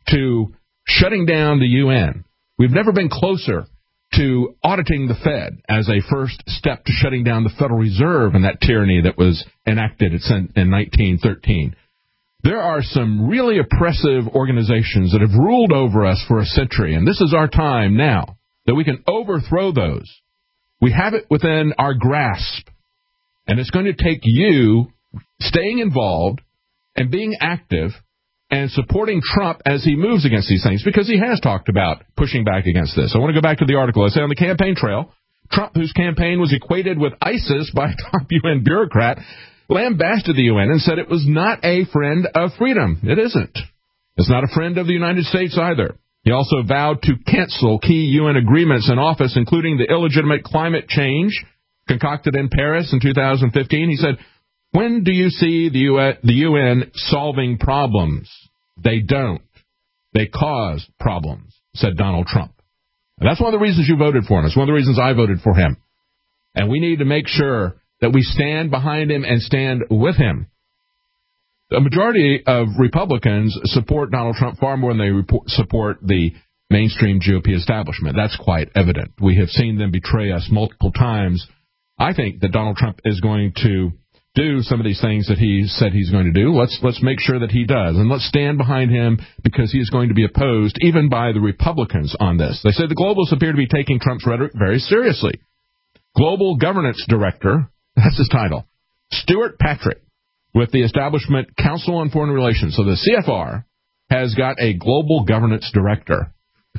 to shutting down the U N. We've never been closer to auditing the Fed as a first step to shutting down the Federal Reserve and that tyranny that was enacted in nineteen thirteen. There are some really oppressive organizations that have ruled over us for a century, and this is our time now that we can overthrow those. We have it within our grasp, and it's going to take you staying involved and being active and supporting Trump as he moves against these things, because he has talked about pushing back against this. I want to go back to the article. I say on the campaign trail, Trump, whose campaign was equated with ISIS by a top U N bureaucrat, lambasted the U N and said it was not a friend of freedom. It isn't. It's not a friend of the United States either. He also vowed to cancel key U N agreements in office, including the illegitimate climate change concocted in Paris in two thousand fifteen. He said, when do you see the U N, the U N solving problems? They don't. They cause problems, said Donald Trump. And that's one of the reasons you voted for him. It's one of the reasons I voted for him. And we need to make sure that we stand behind him and stand with him. A majority of Republicans support Donald Trump far more than they report, support the mainstream G O P establishment. That's quite evident. We have seen them betray us multiple times. I think that Donald Trump is going to do some of these things that he said he's going to do. Let's let's make sure that he does, and let's stand behind him, because he is going to be opposed even by the Republicans on this. They say the globalists appear to be taking Trump's rhetoric very seriously. Global Governance Director, that's his title, Stuart Patrick, with the Establishment Council on Foreign Relations. So the C F R has got a Global Governance Director.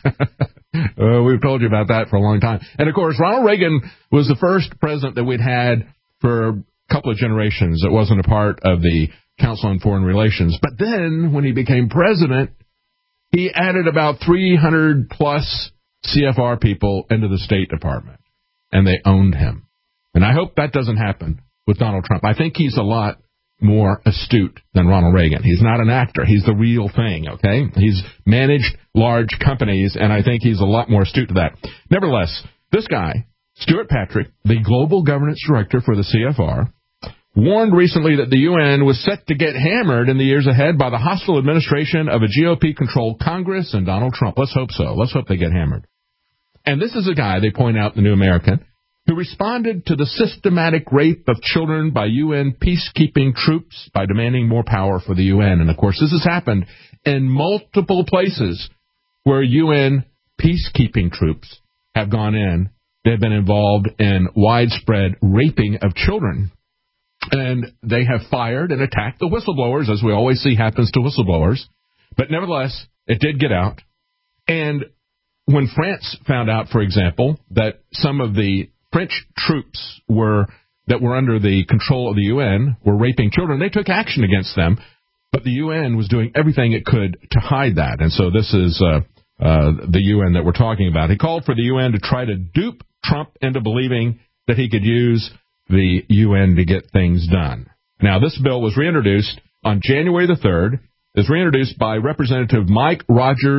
uh, we've told you about that for a long time. And, of course, Ronald Reagan was the first president that we'd had for a couple of generations that wasn't a part of the Council on Foreign Relations. But then, when he became president, he added about three hundred plus C F R people into the State Department, and they owned him. And I hope that doesn't happen with Donald Trump. I think he's a lot more astute than Ronald Reagan. He's not an actor. He's the real thing, okay? He's managed large companies, and I think he's a lot more astute to that. Nevertheless, this guy, Stuart Patrick, the Global Governance Director for the C F R, warned recently that the U N was set to get hammered in the years ahead by the hostile administration of a G O P-controlled Congress and Donald Trump. Let's hope so. Let's hope they get hammered. And this is a guy, they point out in the New American, who responded to the systematic rape of children by U N peacekeeping troops by demanding more power for the U N. And, of course, this has happened in multiple places where U N peacekeeping troops have gone in. They've been involved in widespread raping of children. And they have fired and attacked the whistleblowers, as we always see happens to whistleblowers. But nevertheless, it did get out. And when France found out, for example, that some of the French troops were that were under the control of the U N were raping children, they took action against them. But the U N was doing everything it could to hide that. And so this is uh, uh, the U N that we're talking about. He called for the U N to try to dupe Trump into believing that he could use the U N to get things done. Now, this bill was reintroduced on January the third. It was reintroduced by Representative Mike Rogers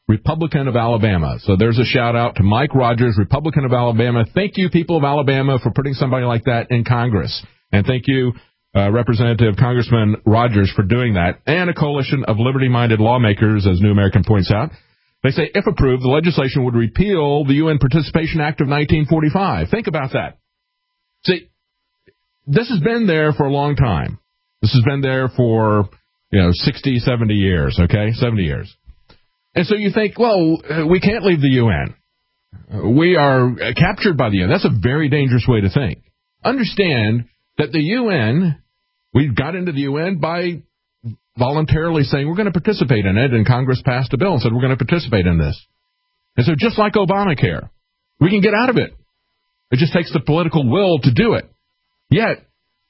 Republican of Alabama. So there's a shout-out to Mike Rogers, Republican of Alabama. Thank you, people of Alabama, for putting somebody like that in Congress. And thank you, uh, Representative Congressman Rogers, for doing that. And a coalition of liberty-minded lawmakers, as New American points out. They say, if approved, the legislation would repeal the U N Participation Act of nineteen forty-five. Think about that. See, this has been there for a long time. This has been there for, you know, sixty, seventy years, okay? seventy years. And so you think, well, we can't leave the U N. We are captured by the U N. That's a very dangerous way to think. Understand that the U N, we got into the U N by voluntarily saying we're going to participate in it, and Congress passed a bill and said we're going to participate in this. And so just like Obamacare, we can get out of it. It just takes the political will to do it. Yet,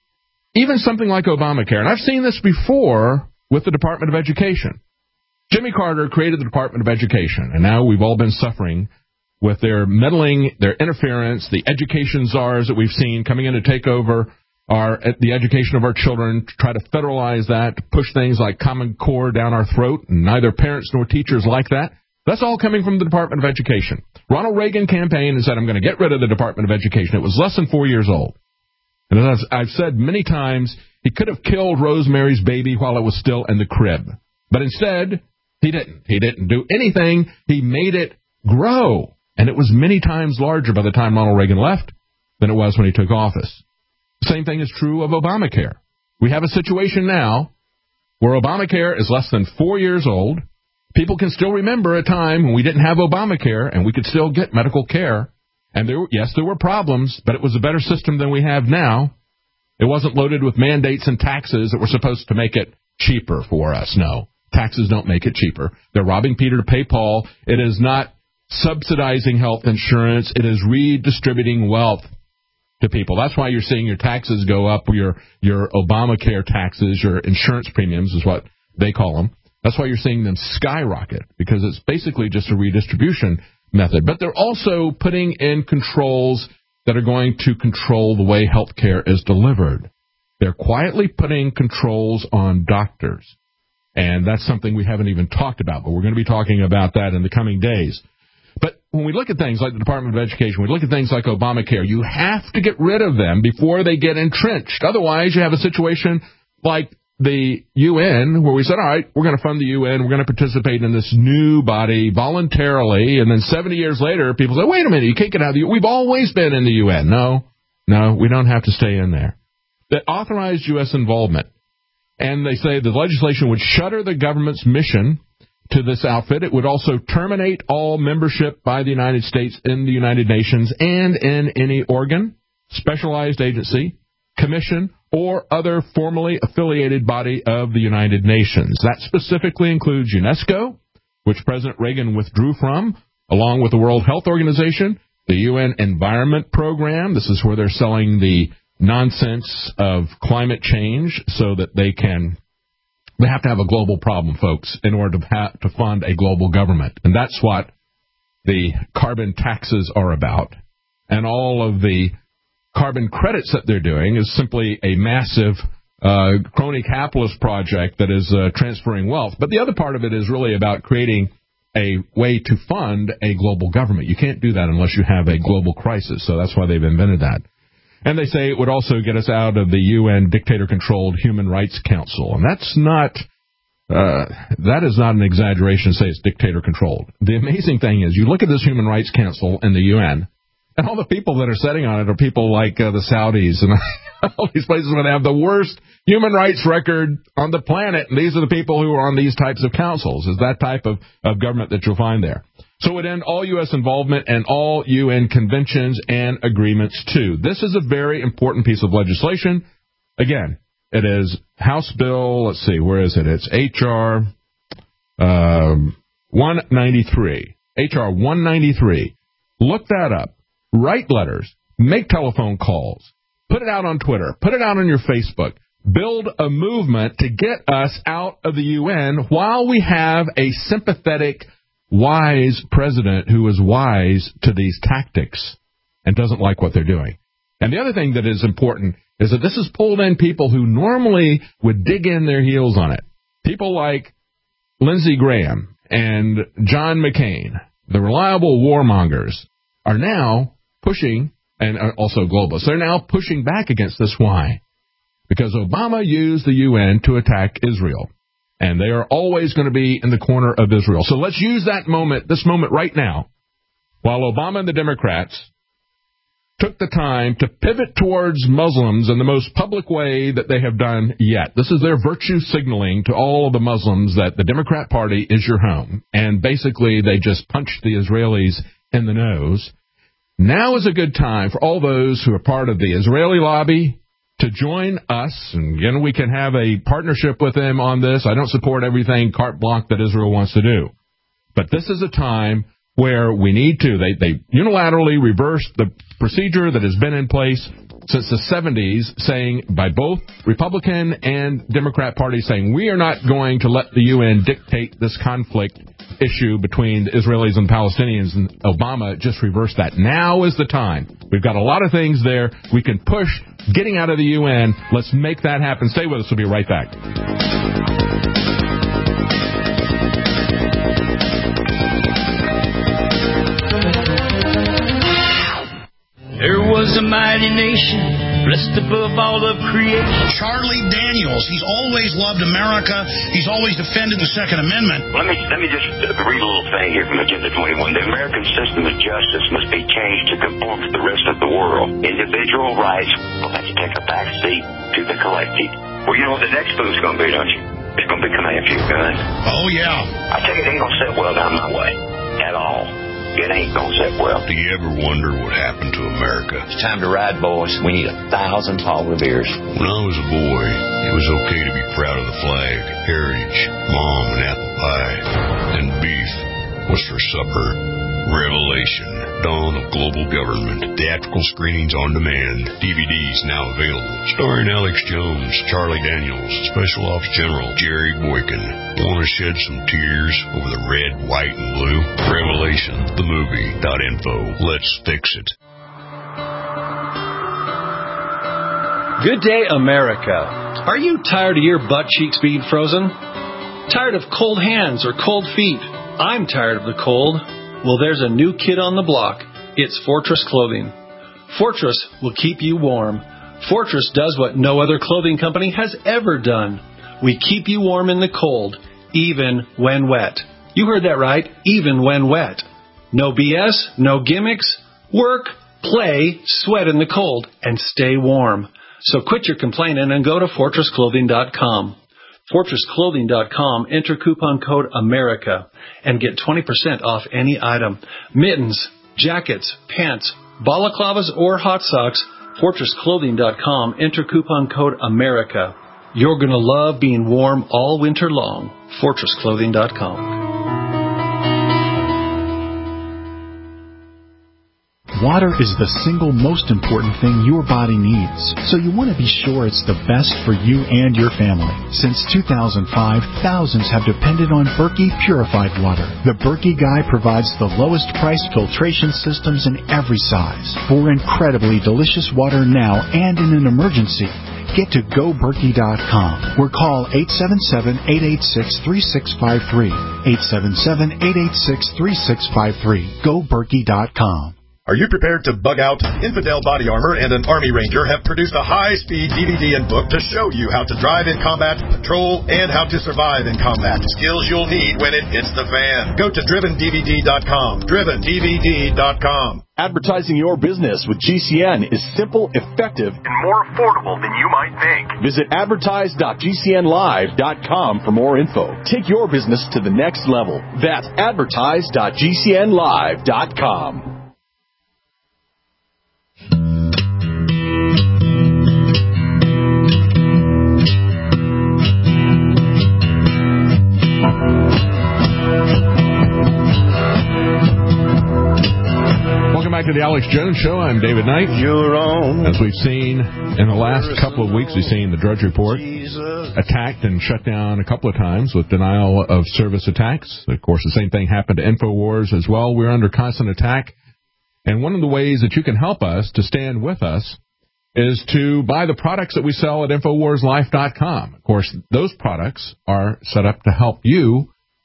even something like Obamacare, and I've seen this before with the Department of Education. Jimmy Carter created the Department of Education, and now we've all been suffering with their meddling, their interference, the education czars that we've seen coming in to take over our the education of our children, to try to federalize that, to push things like Common Core down our throat, and neither parents nor teachers like that. That's all coming from the Department of Education. Ronald Reagan campaigned and said, I'm going to get rid of the Department of Education. It was less than four years old. And as I've said many times, he could have killed Rosemary's Baby while it was still in the crib. But instead, he didn't. He didn't do anything. He made it grow. And it was many times larger by the time Ronald Reagan left than it was when he took office. Same thing is true of Obamacare. We have a situation now where Obamacare is less than four years old. People can still remember a time when we didn't have Obamacare and we could still get medical care. And there, yes, there were problems, but it was a better system than we have now. It wasn't loaded with mandates and taxes that were supposed to make it cheaper for us. No, taxes don't make it cheaper. They're robbing Peter to pay Paul. It is not subsidizing health insurance. It is redistributing wealth to people. That's why you're seeing your taxes go up, your your Obamacare taxes, your insurance premiums is what they call them. That's why you're seeing them skyrocket, because it's basically just a redistribution method. But they're also putting in controls that are going to control the way health care is delivered. They're quietly putting controls on doctors. And that's something we haven't even talked about, but we're going to be talking about that in the coming days. But when we look at things like the Department of Education, we look at things like Obamacare, you have to get rid of them before they get entrenched. Otherwise, you have a situation like the U N where we said, all right, we're going to fund the U N, we're going to participate in this new body voluntarily, and then seventy years later, people say, wait a minute, you can't get out of the U N. We've always been in the U N. No, no, we don't have to stay in there. That authorized U S involvement. And they say the legislation would shutter the government's mission to this outfit. It would also terminate all membership by the United States in the United Nations and in any organ, specialized agency, commission, or other formally affiliated body of the United Nations. That specifically includes UNESCO, which President Reagan withdrew from, along with the World Health Organization, the U N Environment Program. This is where they're selling the nonsense of climate change so that they can... They have to have a global problem, folks, in order to ha- to fund a global government. And that's what the carbon taxes are about. And all of the carbon credits that they're doing is simply a massive uh, crony capitalist project that is uh, transferring wealth. But the other part of it is really about creating a way to fund a global government. You can't do that unless you have a global crisis. So that's why they've invented that. And they say it would also get us out of the U N dictator-controlled Human Rights Council. And that's not, uh, that is not an exaggeration to say it's dictator-controlled. The amazing thing is, you look at this Human Rights Council in the U N, and all the people that are sitting on it are people like uh, the Saudis and all these places where they have the worst human rights record on the planet. And these are the people who are on these types of councils. Is that type of, of government that you'll find there. So it would end all U S involvement and all U N conventions and agreements, too. This is a very important piece of legislation. Again, it is House Bill, let's see, where is it? It's H R um, one ninety-three. H R one ninety-three. Look that up. Write letters. Make telephone calls. Put it out on Twitter. Put it out on your Facebook. Build a movement to get us out of the U N while we have a sympathetic, wise president who is wise to these tactics and doesn't like what they're doing. And the other thing that is important is that this has pulled in people who normally would dig in their heels on it. People like Lindsey Graham and John McCain, the reliable warmongers, are now pushing, and also globalists, they're now pushing back against this. Why? Because Obama used the U N to attack Israel, and they are always going to be in the corner of Israel. So let's use that moment, this moment right now, while Obama and the Democrats took the time to pivot towards Muslims in the most public way that they have done yet. This is their virtue signaling to all of the Muslims that the Democrat Party is your home, and basically they just punched the Israelis in the nose. Now is a good time for all those who are part of the Israeli lobby to join us, and again, we can have a partnership with them on this. I don't support everything carte blanche that Israel wants to do, but this is a time where we need to. They, they unilaterally reversed the procedure that has been in place since the seventies, saying by both Republican and Democrat parties, saying we are not going to let the U N dictate this conflict issue between the Israelis and Palestinians, and Obama just reversed that. Now is the time. We've got a lot of things there. We can push getting out of the U N. Let's make that happen. Stay with us. We'll be right back. There was a mighty nation, blessed above all of creation. Charlie Daniels, he's always loved America. He's always defended the Second Amendment. Let me let me just read a little thing here from Agenda twenty-one. The American system of justice must be changed to conform to the rest of the world. Individual rights will have to take a back seat to the collective. Well, you know what the next move's going to be, don't you? It's going to be coming after you, guys. Oh, yeah. I tell you, it ain't going to sit well down my way at all. It ain't gonna sit well. Do you ever wonder what happened to America? It's time to ride, boys. We need a thousand Paul Revere's. When I was a boy, it was okay to be proud of the flag, heritage, mom and apple pie, and beef. What's for supper? Revelation. Dawn of Global Government. Theatrical screenings on demand. D V Ds now available. Starring Alex Jones, Charlie Daniels, Special Ops General Jerry Boykin. Want to shed some tears over the red, white, and blue? Revelation, the movie. Dot info. Let's fix it. Good day, America. Are you tired of your butt cheeks being frozen? Tired of cold hands or cold feet? I'm tired of the cold. Well, there's a new kid on the block. It's Fortress Clothing. Fortress will keep you warm. Fortress does what no other clothing company has ever done. We keep you warm in the cold, even when wet. You heard that right, even when wet. No B S, no gimmicks. Work, play, sweat in the cold, and stay warm. So quit your complaining and go to fortress clothing dot com. fortress clothing dot com, enter coupon code AMERICA and get twenty percent off any item. Mittens, jackets, pants, balaclavas, or hot socks, fortress clothing dot com, enter coupon code AMERICA. You're going to love being warm all winter long. fortress clothing dot com. Water is the single most important thing your body needs, so you want to be sure it's the best for you and your family. Since two thousand five, thousands have depended on Berkey purified water. The Berkey Guy provides the lowest price filtration systems in every size. For incredibly delicious water now and in an emergency, get to go berkey dot com or call eight seven seven, eight eight six, three six five three. eight seven seven, eight eight six, three six five three. go berkey dot com. Are you prepared to bug out? Infidel Body Armor and an Army Ranger have produced a high-speed D V D and book to show you how to drive in combat, patrol, and how to survive in combat. Skills you'll need when it hits the fan. Go to driven D V D dot com. driven D V D dot com. Advertising your business with G C N is simple, effective, and more affordable than you might think. Visit advertise dot G C N live dot com for more info. Take your business to the next level. That's advertise dot G C N live dot com. Welcome back to the Alex Jones Show. I'm David Knight. You're on. As we've seen in the last couple of weeks, we've seen the Drudge Report attacked and shut down a couple of times with denial of service attacks. Of course, the same thing happened to InfoWars as well. We're under constant attack. And one of the ways that you can help us to stand with us is to buy the products that we sell at infowars life dot com. Of course, those products are set up to help you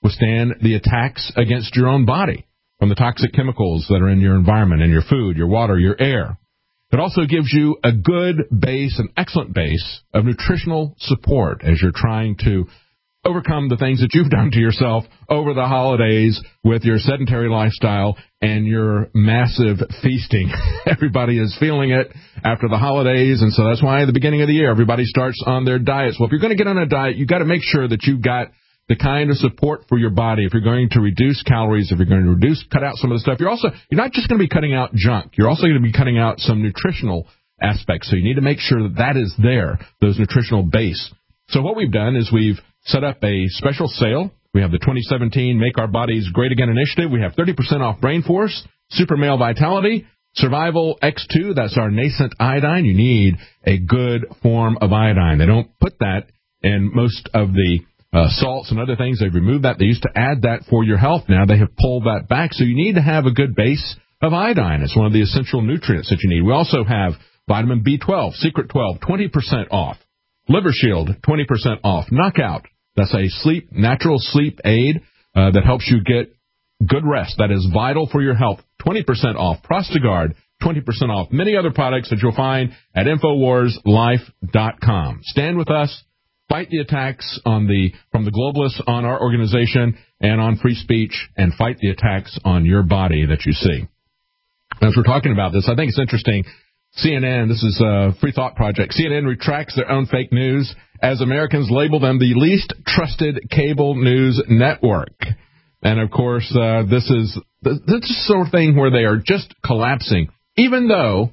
withstand the attacks against your own body from the toxic chemicals that are in your environment, in your food, your water, your air. It also gives you a good base, an excellent base of nutritional support as you're trying to overcome the things that you've done to yourself over the holidays with your sedentary lifestyle and your massive feasting. Everybody is feeling it after the holidays, and so that's why at the beginning of the year everybody starts on their diets. Well, if you're going to get on a diet, you've got to make sure that you've got the kind of support for your body. If you're going to reduce calories, if you're going to reduce, cut out some of the stuff, you're also, you're not just going to be cutting out junk. You're also going to be cutting out some nutritional aspects. So you need to make sure that that is there, those nutritional base. So what we've done is we've set up a special sale. We have the twenty seventeen Make Our Bodies Great Again initiative. We have thirty percent off Brain Force, Super Male Vitality, Survival X two. That's our nascent iodine. You need a good form of iodine. They don't put that in most of the uh, salts and other things. They've removed that. They used to add that for your health. Now they have pulled that back. So you need to have a good base of iodine. It's one of the essential nutrients that you need. We also have vitamin B twelve, Secret twelve, twenty percent off. Liver Shield, twenty percent off. Knockout, that's a sleep, natural sleep aid uh, that helps you get good rest. That is vital for your health. twenty percent off. Prostagard, twenty percent off. Many other products that you'll find at Infowars Life dot com. Stand with us. Fight the attacks on the from the globalists on our organization and on free speech, and fight the attacks on your body that you see. As we're talking about this, I think it's interesting. C N N, this is a Free Thought Project. C N N retracts their own fake news as Americans label them the least trusted cable news network. And, of course, uh, this is this is the sort of thing where they are just collapsing, even though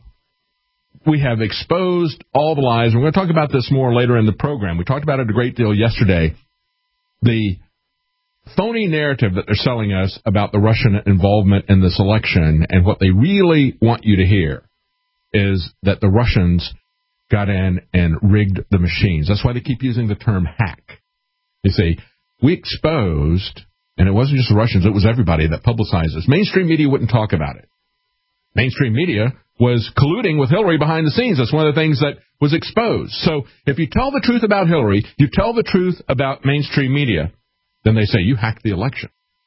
we have exposed all the lies. We're going to talk about this more later in the program. We talked about it a great deal yesterday. The phony narrative that they're selling us about the Russian involvement in this election, and what they really want you to hear is that the Russians got in and rigged the machines. That's why they keep using the term hack. You see, we exposed, and it wasn't just the Russians, it was everybody that publicized this. Mainstream media wouldn't talk about it. Mainstream media was colluding with Hillary behind the scenes. That's one of the things that was exposed. So if you tell the truth about Hillary, you tell the truth about mainstream media, then they say you hacked the election.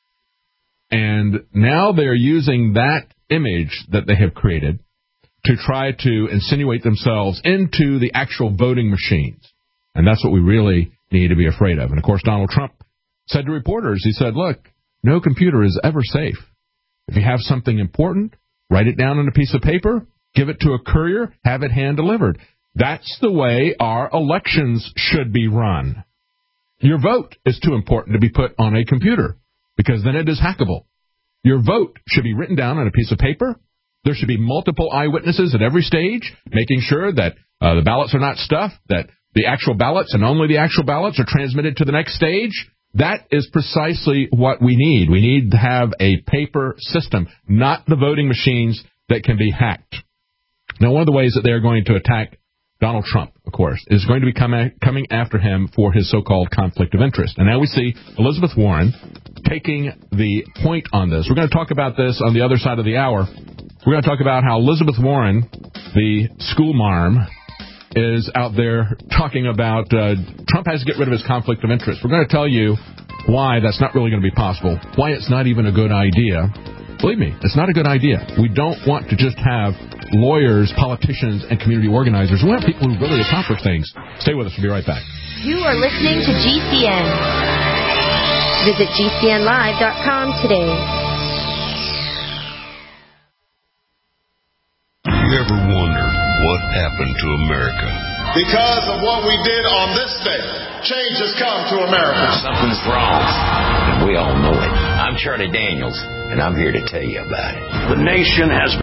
And now they're using that image that they have created to try to insinuate themselves into the actual voting machines. And that's what we really need to be afraid of. And, of course, Donald Trump said to reporters, he said, look, no computer is ever safe. If you have something important, write it down on a piece of paper, give it to a courier, have it hand-delivered. That's the way our elections should be run. Your vote is too important to be put on a computer, because then it is hackable. Your vote should be written down on a piece of paper. There should be multiple eyewitnesses at every stage, making sure that uh, the ballots are not stuffed, that the actual ballots and only the actual ballots are transmitted to the next stage. That is precisely what we need. We need to have a paper system, not the voting machines that can be hacked. Now, one of the ways that they are going to attack Donald Trump, of course, is going to be coming, coming after him for his so-called conflict of interest. And now we see Elizabeth Warren taking the point on this. We're going to talk about this on the other side of the hour. We're going to talk about how Elizabeth Warren, the school marm, is out there talking about uh, Trump has to get rid of his conflict of interest. We're going to tell you why that's not really going to be possible, why it's not even a good idea. Believe me, it's not a good idea. We don't want to just have lawyers, politicians, and community organizers. We want people who really accomplish things. Stay with us. We'll be right back. You are listening to G C N. Visit G C N live dot com today. You ever wonder what happened to America? Because of what we did on this day, change has come to America. Something's wrong, and we all know it. I'm Charlie Daniels, and I'm here to tell you about it. The nation has